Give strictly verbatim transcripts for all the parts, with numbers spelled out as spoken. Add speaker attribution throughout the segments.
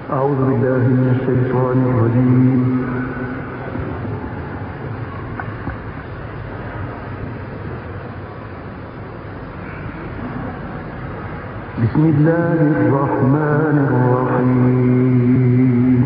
Speaker 1: أعوذ بالله من الشيطان الرجيم. بسم الله الرحمن الرحيم.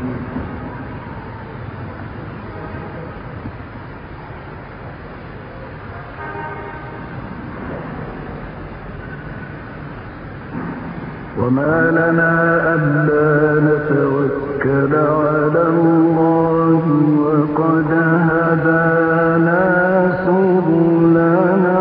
Speaker 1: وما لنا ألا نتوكل على الله وقد هدانا سبلنا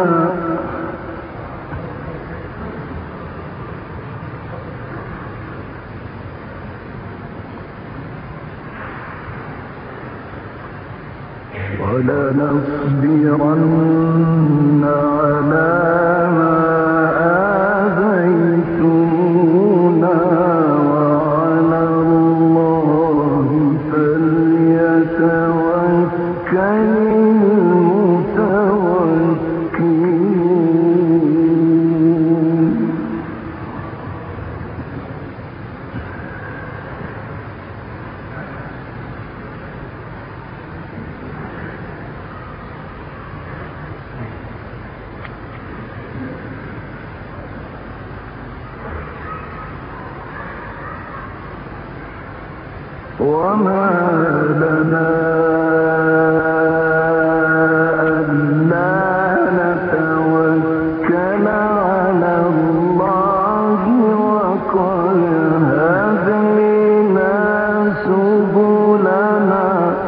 Speaker 1: ولنصبرن على ما آذيتمونا وعلى الله فليتوكل المتوكلون. وما لنا ألا نتوكل على الله وقد هدينا سبلنا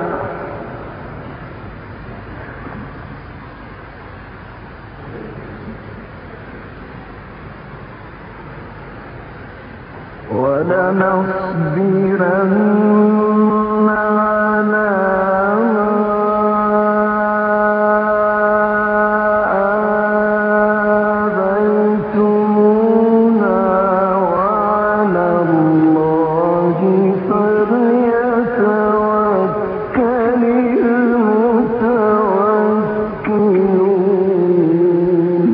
Speaker 1: ولنصبرن على ما آذيتمونا وعلى الله فليتوكل المتوكلون.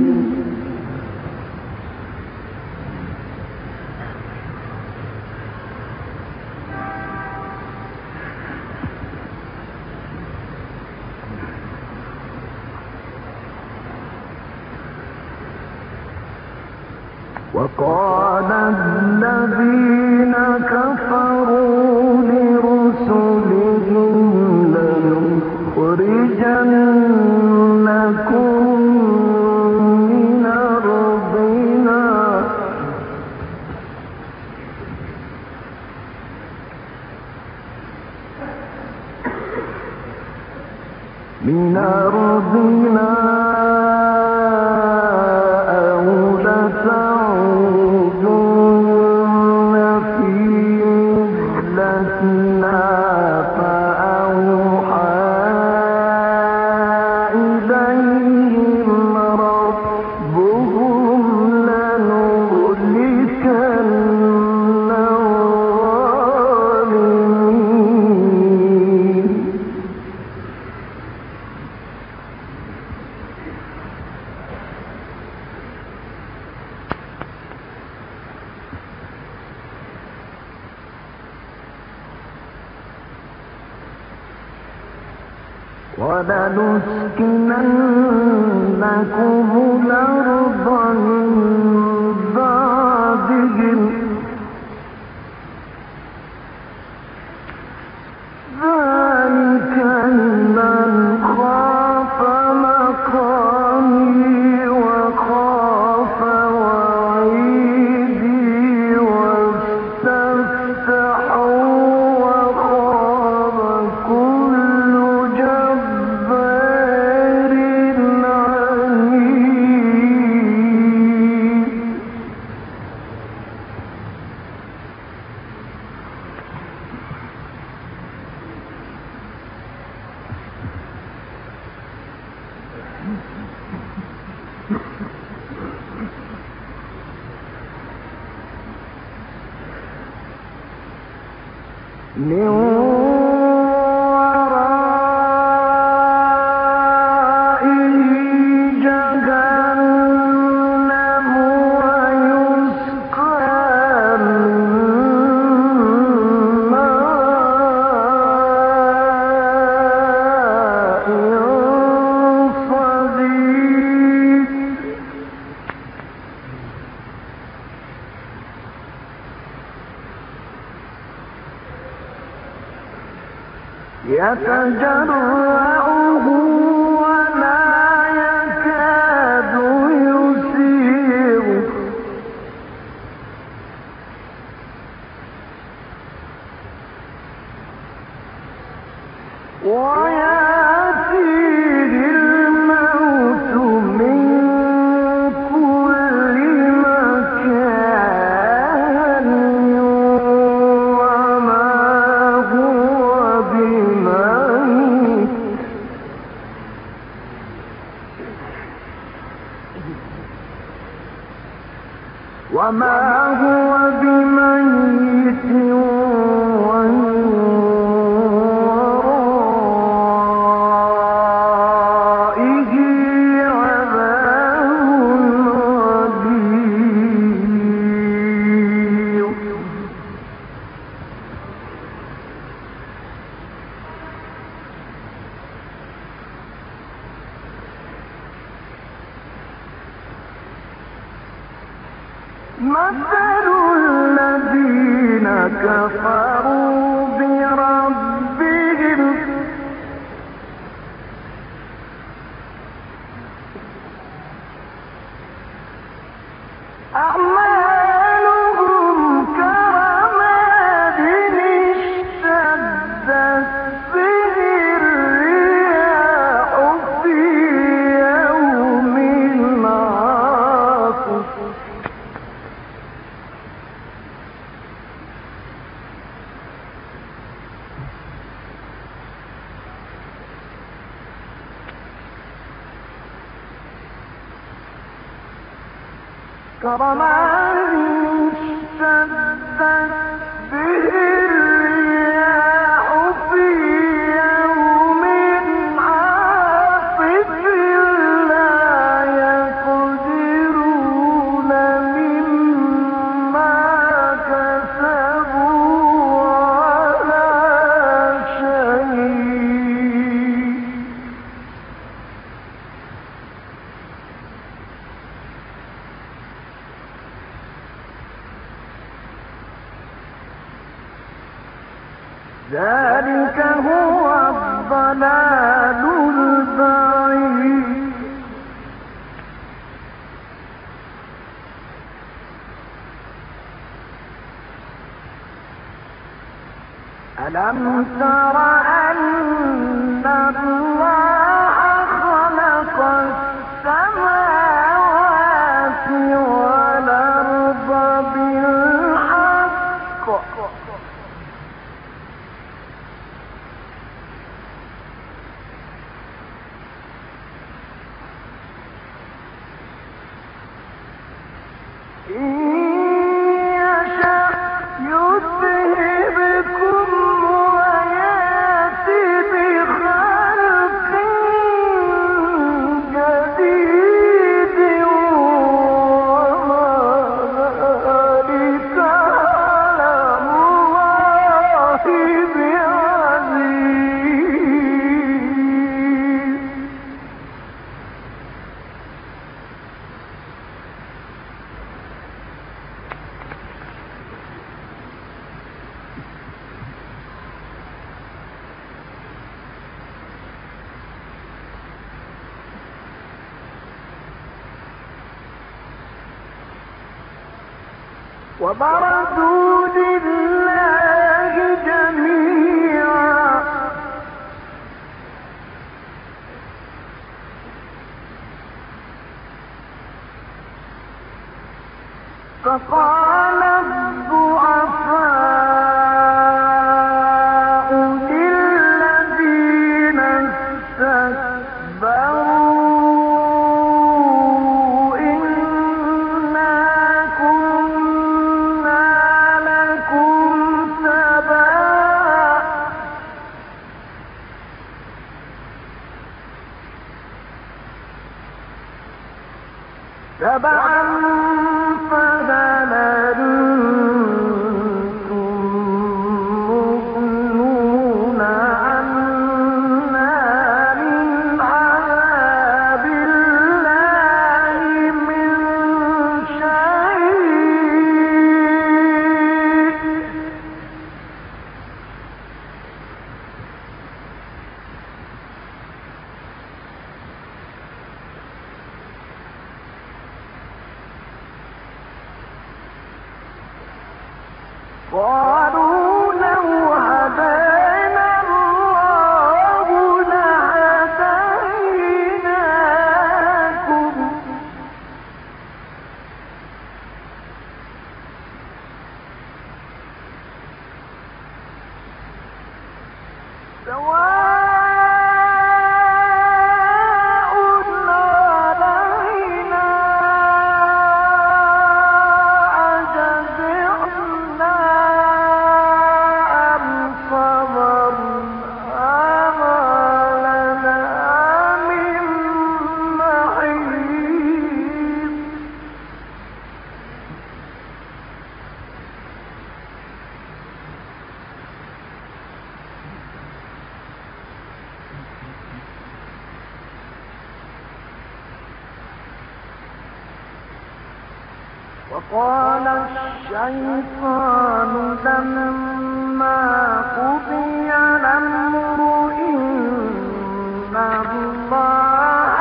Speaker 1: وقال الذين كفروا لرسلهم لنخرجنكم من أرضنا من أرضنا ولنسكننكم الأرض من بعدهم ذلك لمن خاف مقامي وخاف وعيدي واستفتحوا وخاب كل جبار عنيد. من ورائه جهنم ويسقى من يتجرعه ولا يكاد يسيغه ويأتيه الموت من كل مكان وما هو بميت وما هو بميت مثل الذين كفروا بربهم أعمالهم كرماد اشتدت به الرياح في يوم عاصف كرماد اشتدت به الرياح في يوم عاصف لا يقدرون مما كسبوا على شيء ذلك هو الضلال البعيد ألم تر أن الله خلق السماوات والأرض بالحق إن يشأ يذهبكم ويأتي بخلق جديد وما ذلك على الله بعزيز وبرزوا لله جميعا فقال الضعفاء للذين استكبروا تبعا فهل أنتم مغنون عنا من عذاب الله من شيء قالوا لو هدانا الله لهديناكم سواء علينا أجزعنا أم صبرنا ما لنا من محيص وقال الشيطان لما قضي الأمر إن الله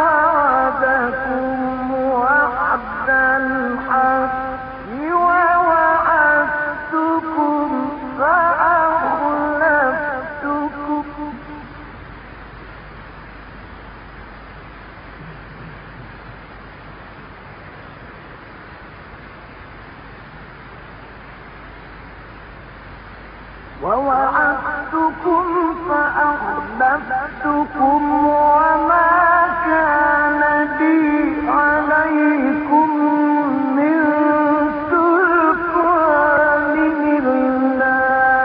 Speaker 1: وعدكم وعد الحق ووعدتكم فأخلفتكم ووعدتكم فأخلفتكم وما كان لي عليكم من سلطان إلا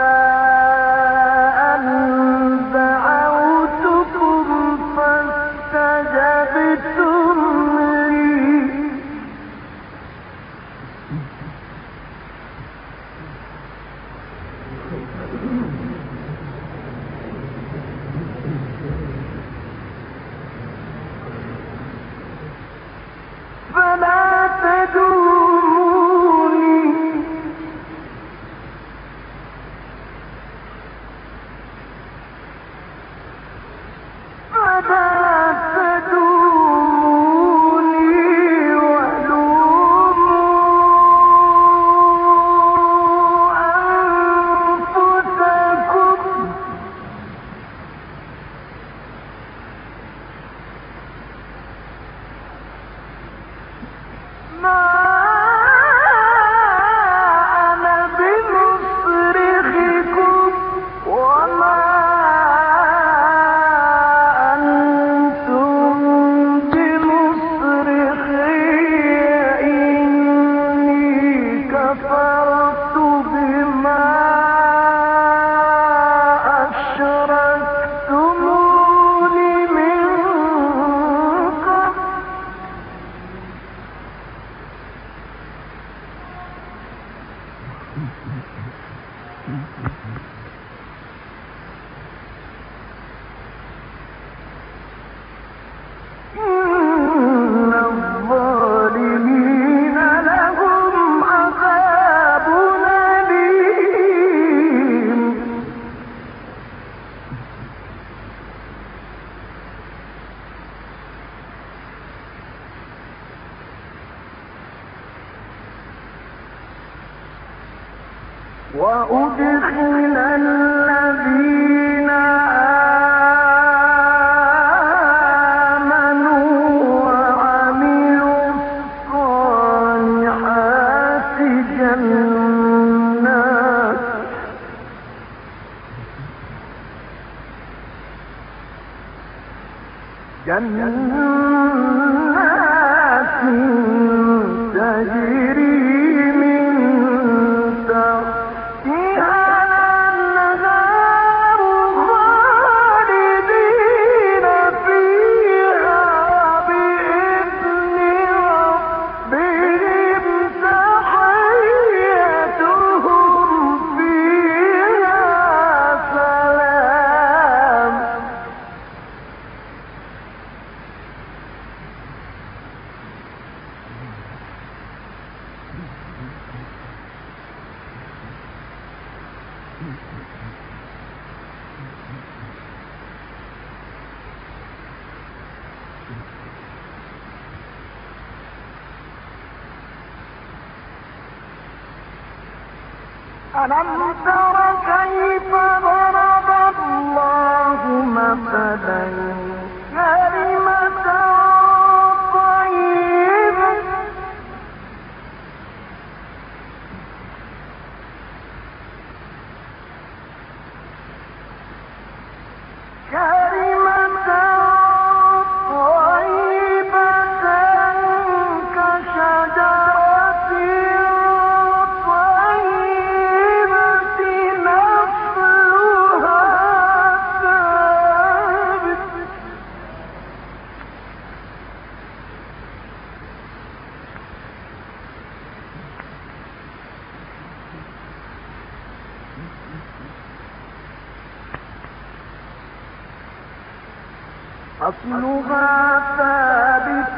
Speaker 1: أن دعوتكم فاستجبتم لي فلا تدعوني فلا تدعوني ولوموا أنفسكم ما أنا بمصرخكم وما أنتم بمصرخي إني كفرت بما أشركتمون من قبل إن الظالمين لهم عذاب أليم وأدخل الذين آمنوا وعملوا الصالحات جنات جنات تجري من تحتها الأنهار خالدين فيها بإذن ربهم تحيتهم فيها سلام ألم تر كيف ضرب الله مثلا كلمة طيبة كلمة طيبة كشجرة طيبة نصلها ثابت أصلها ثابت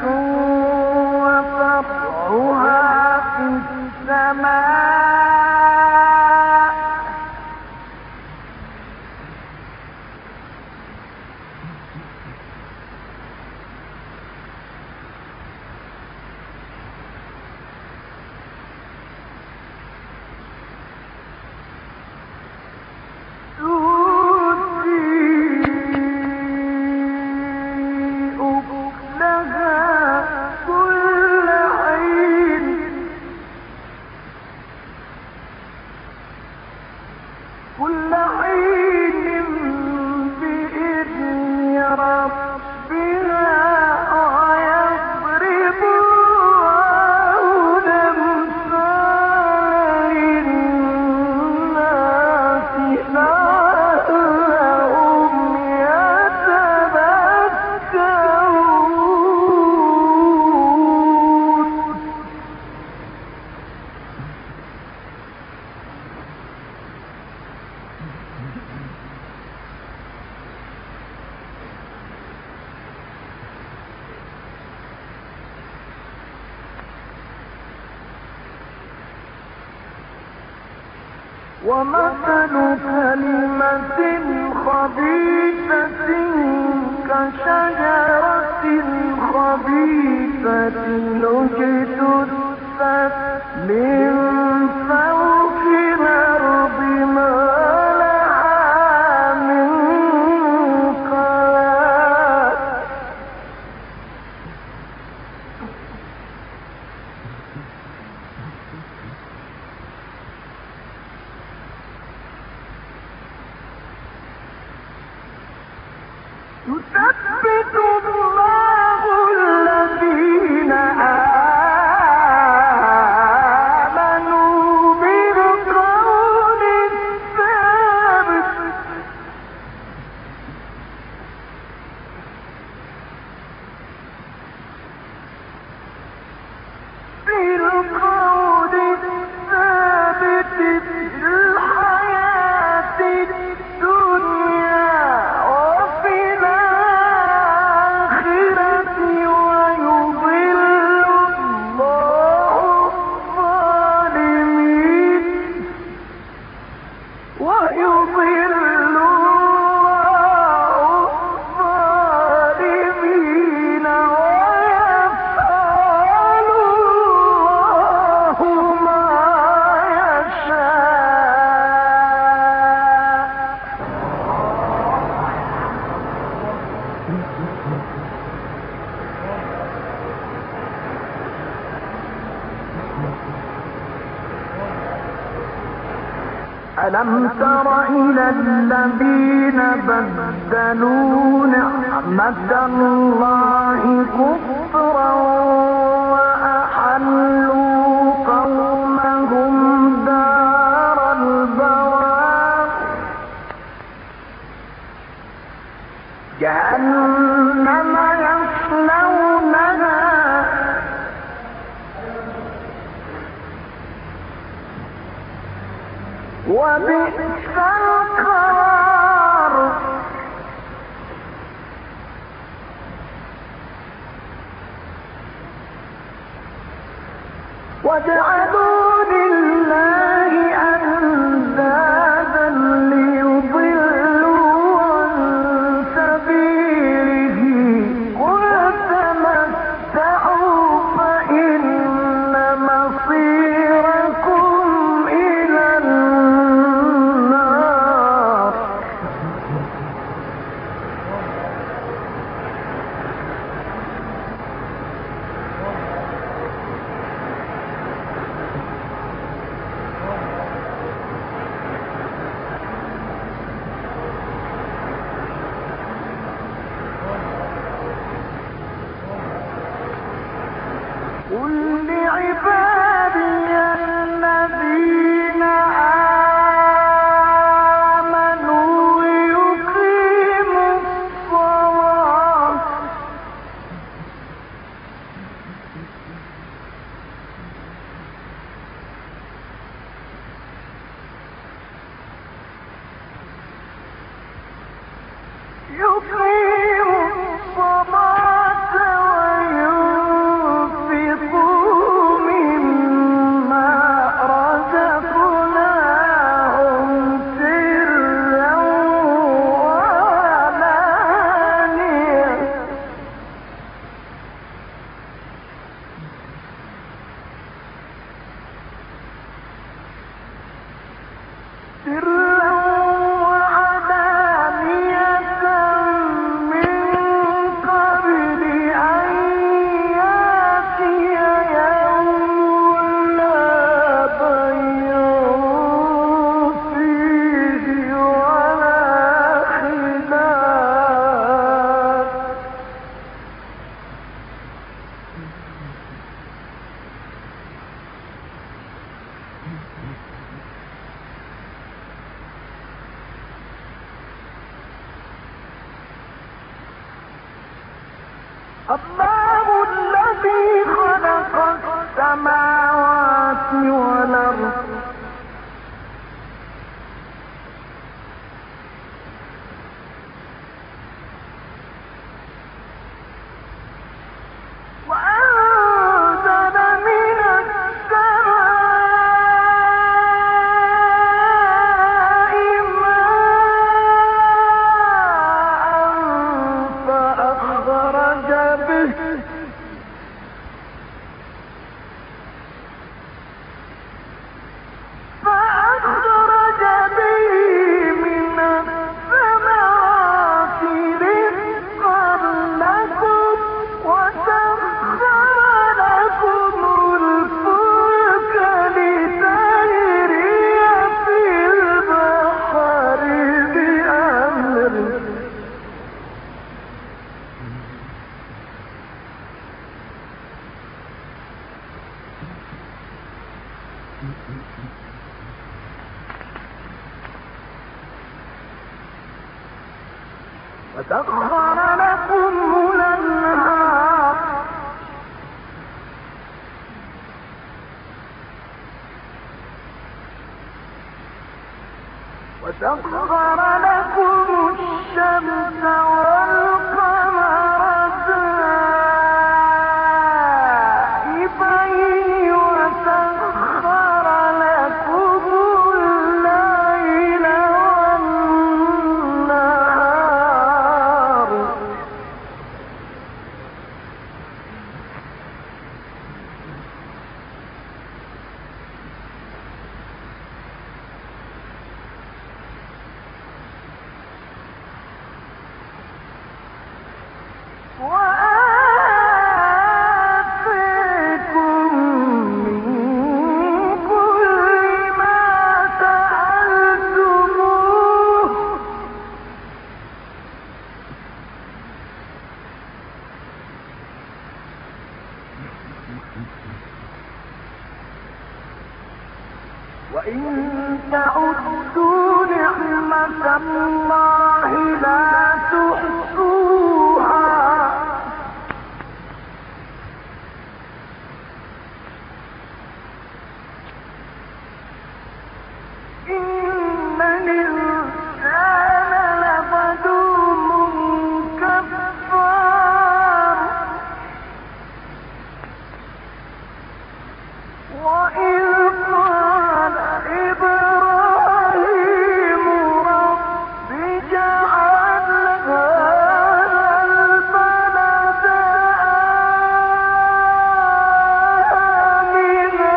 Speaker 1: وفرعها في السماء كل حين بإذن ربها ويضرب الله الأمثال للناس لعلهم يتذكرون ومثل كلمة خبيثة كشجرة خبيثة اجتثت من فوق الأرض ما لها من قرار يثبت الله الذين آمنوا بالقول الثابت بالقول الثابت في الحياة الدنيا وفي الآخرة ويضل الله الظالمين ويضل الله الظالمين ويفعل الله ما ألم تر إلى الذين بدلوا نعمة الله كفرا وأحلوا قومهم دار البوار جهنم يصلونها وبئس القرار وجعلوا لله أندادا ليضلوا عن سبيله قل تمتعوا فإن مصيركم إلى النار الله الذي خلق السماوات والأرض وأنزل من السماء ماء فأخرج به فأخرج به من الثمرات رزقا لكم وسخر لكم الفلك لتجري في البحر بأمره وسخر لكم الأنهار وسخر لكم الشمس والقمر دائبين وسخر لكم الليل والنهار وآتيكم من كل ما سألتموه وإن تعدوا نعمة الله لا تحصوها إن الإنسان لظلوم كفار وإذ قال إبراهيم رب اجعل هذا البلد آمنا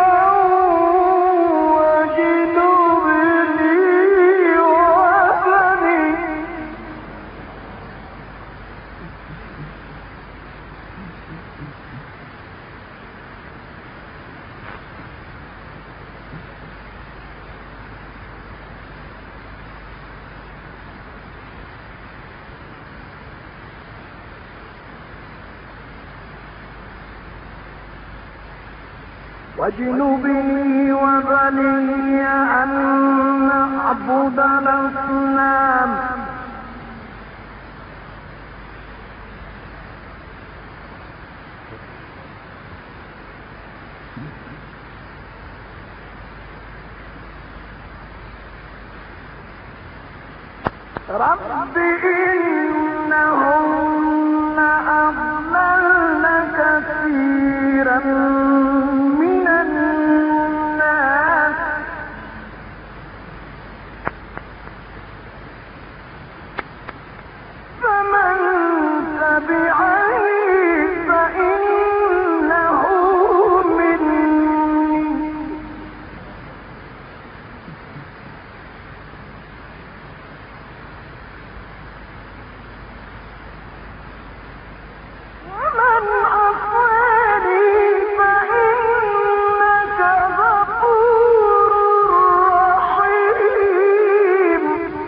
Speaker 1: واجنبني وبني واجنبني وبني أن نعبد الأصنام رب إن إنهن أضللن كثيرا من الناس فمن تبعني فإنه مني ومن عصاني فإنك غفور رحيم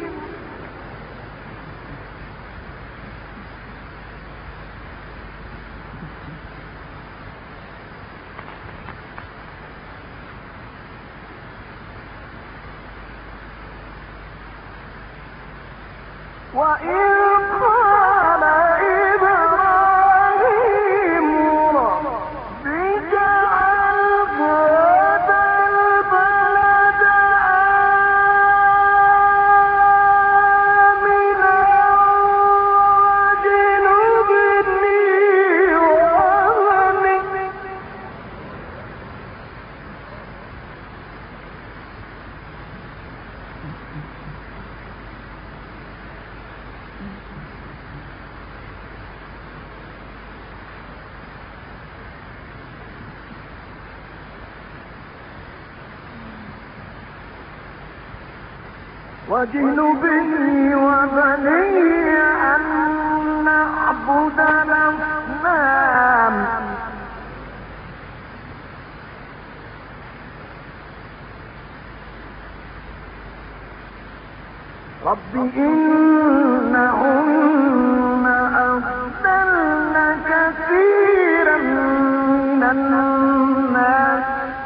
Speaker 1: وإن قال إبراهيم رب اجعل هذا البلد آمنا واجنبني وبني واجنبني وبني أن نعبد الأصنام رب إنهن أضللن كثيرا من الناس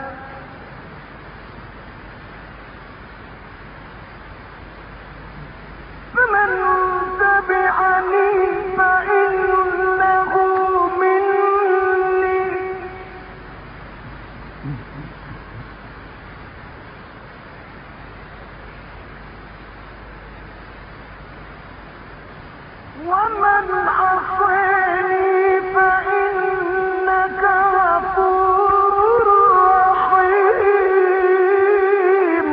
Speaker 1: فمن تبعني فإنه مني ومن عصاني فإنك غفور رحيم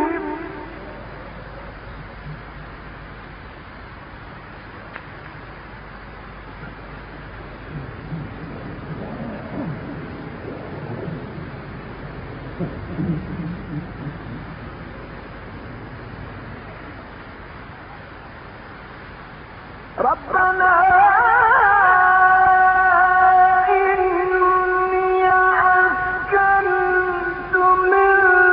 Speaker 1: ربنا إني أسكنت من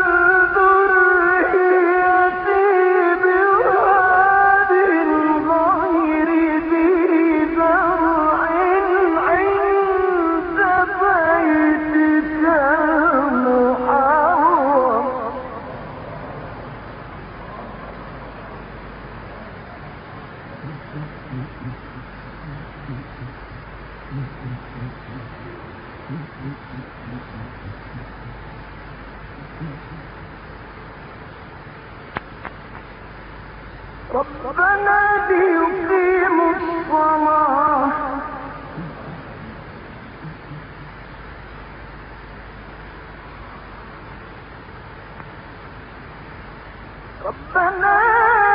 Speaker 1: ذريتي بواد غير ذي زرع عند بيتك المحرم ربنا ليقيموا الصلاة ربنا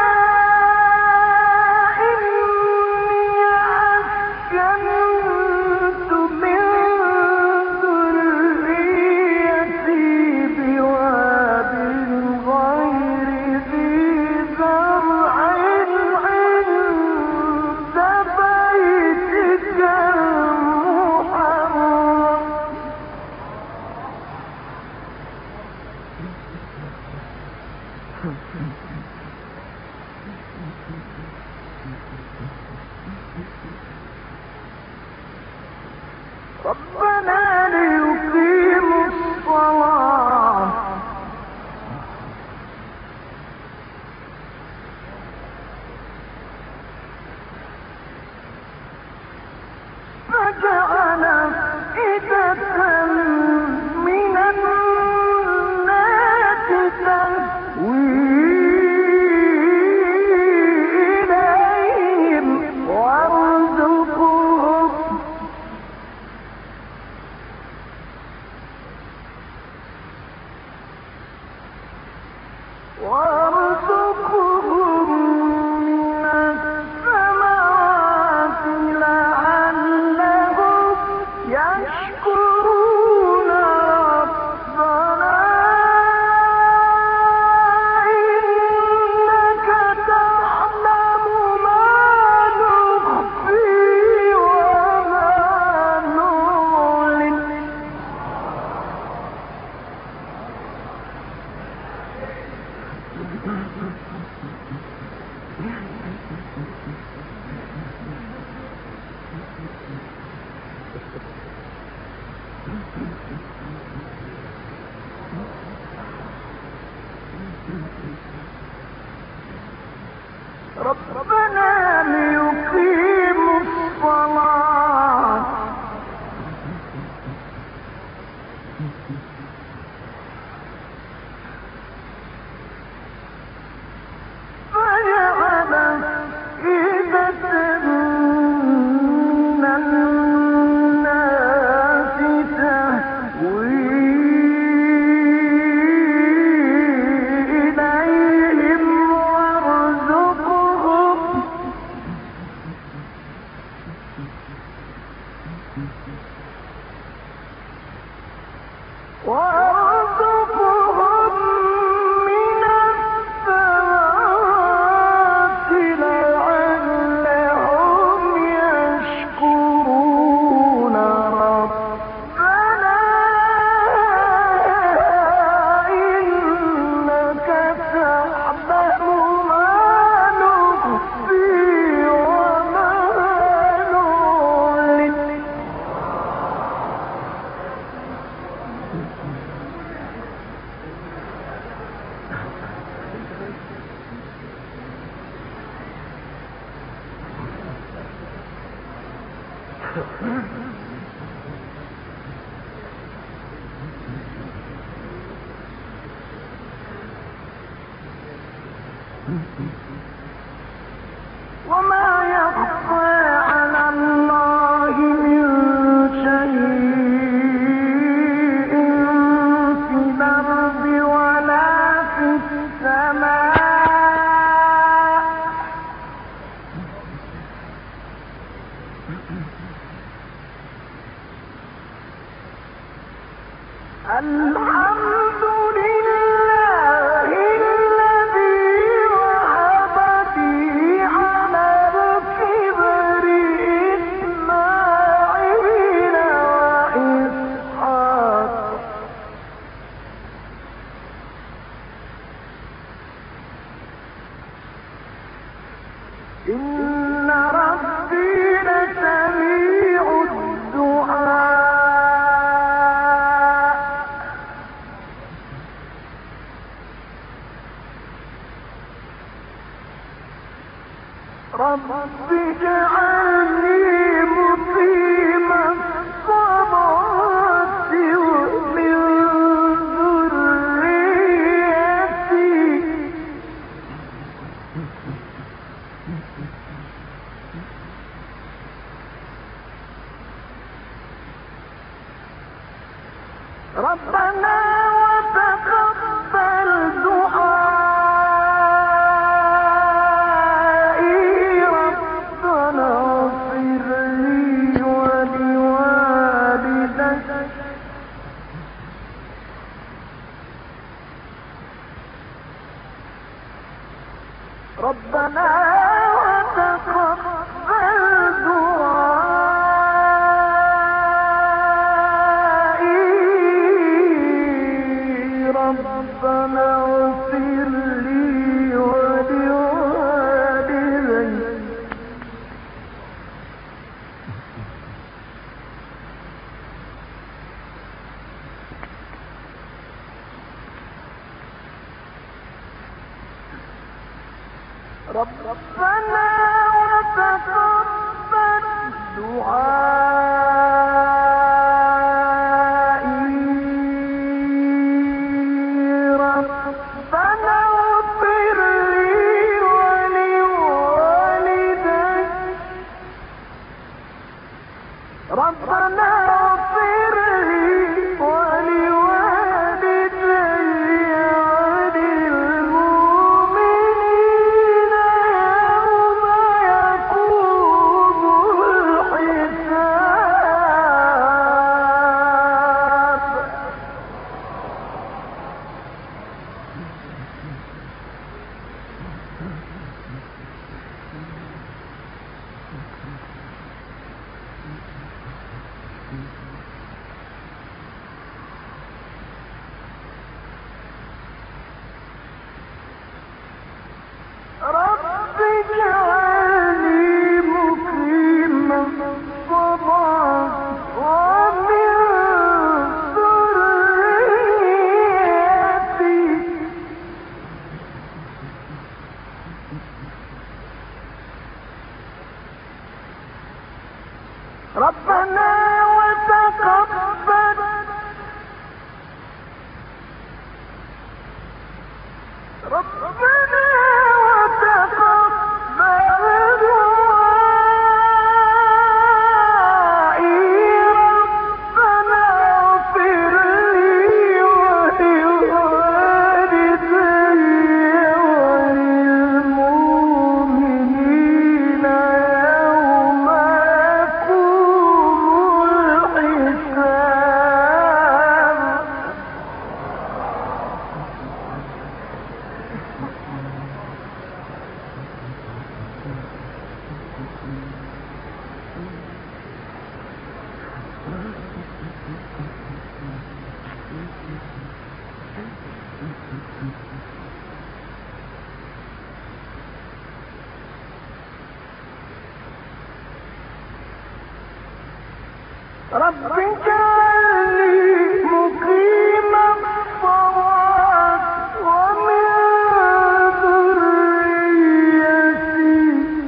Speaker 1: إني أسكنت من ذريتي بواد غير ذي زرع عند بيتك المحرم ربنا ليقيموا الصلاة فجعل أفئدة من الناس تهوي إليهم وارزقهم ربنا ليقيموا الصلاة فجعل أفئدة من الناس تهوي إليهم وارزقهم وارزقهم من الثمرات لعلهم يشكرون ربنا إنك تعلم ما نخفي وما نعلن وما يخفى على الله من شيء في الأرض ولا في السماء الحمد لله الذي وهب لي على الكبر إسماعيل وإسحاق إن ربي لسميع الدعاء رب اجعلني مقيم الصلاة ومن ذريتي ربنا وتقبل دعائي ربنا اغفر لي ولوالدي ربنا وتقبل دعائي ربنا اغفر لي ولوالدي ربنا وتقبل دعائي ربنا اغفر لي ولوالدي ربنا اغفر لي ولوالدي وللمؤمنين يوم يقوم الحساب ربنا وتقبل ربنا وتقبل دعائي ربنا اغفر لي ولوالدي وللمؤمنين يوم يقوم الحساب. رب اجعلني مقيم الصلاة ومن ذريتي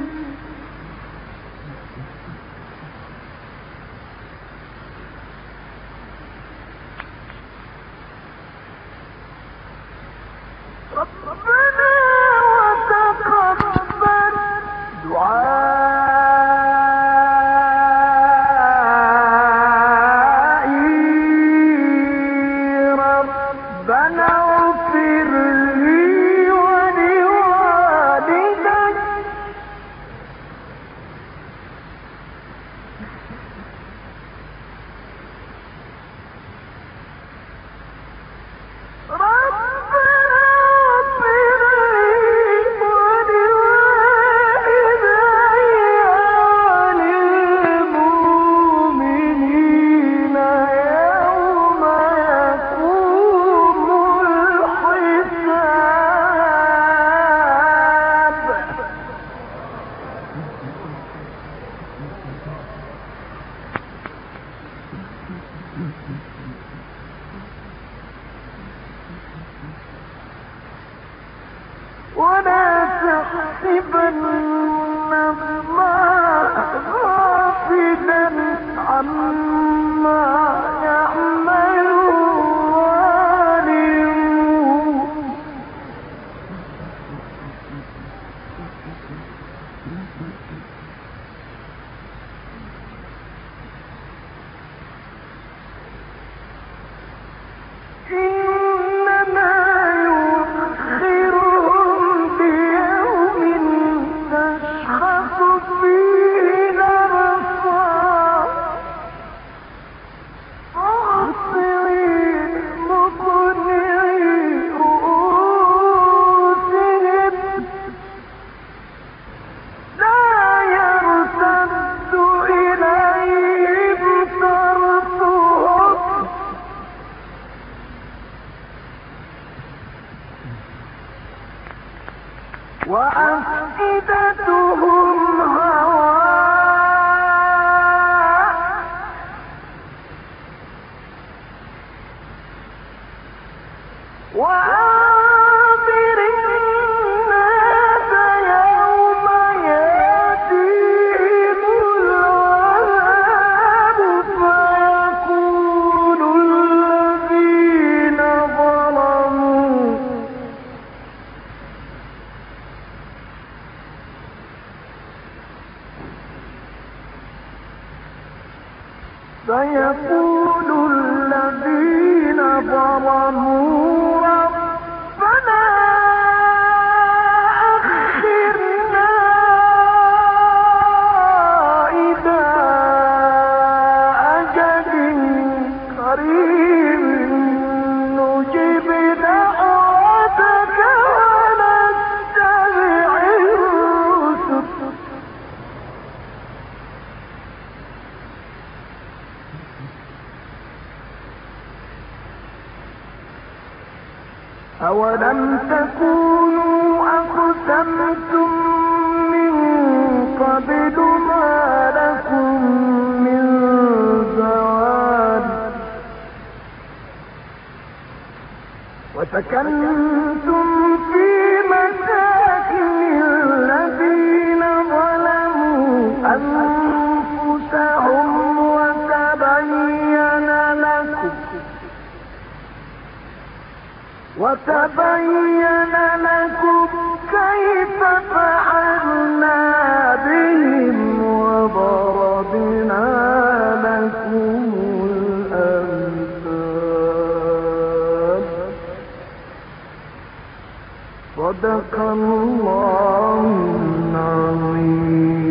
Speaker 1: ربنا وتقبل دعائي ربنا اغفر لي ولوالدي ولا تحسبن الله غافلا عما يعمل الظالمون إنما يؤخرهم بيوم تشخص فيه الأبصار مهطعين مقنعي رؤوسهم لا يرتد إليهم طرفهم وأفئدتهم هواء وأنذر الناس يوم يأتيهم العذاب فيقول الذين ظلموا فيقول الذين ظلموا ربنا أخرنا إلى أجل قريب نجب دعوتك ونتبع الرسل أولم تكونوا أقسمتم من قبل ما لكم من زوال وسكنتم في مساكن الذين ظلموا أنفسهم وتبين لكم كيف فعلنا بهم وضربنا لكم الأمثال. صدق الله العظيم.